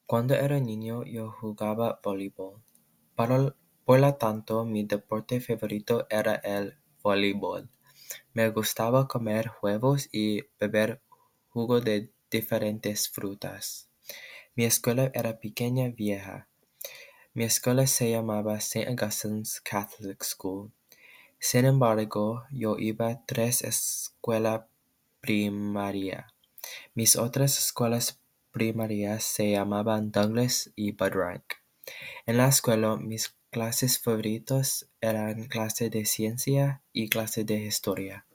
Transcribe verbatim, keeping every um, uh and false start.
Cuando era niño yo jugaba voleibol. Para- por lo tanto, mi deporte favorito era el voleibol. Me gustaba comer huevos y beber jugo de diferentes frutas. Mi escuela era pequeña vieja. Mi escuela se llamaba Saint Augustine's Catholic School. Sin embargo, yo iba a tres escuelas primaria. Mis otras escuelas primarias se llamaban Douglas y Budrank. En la escuela, mis clases favoritas eran clase de ciencia y clase de historia.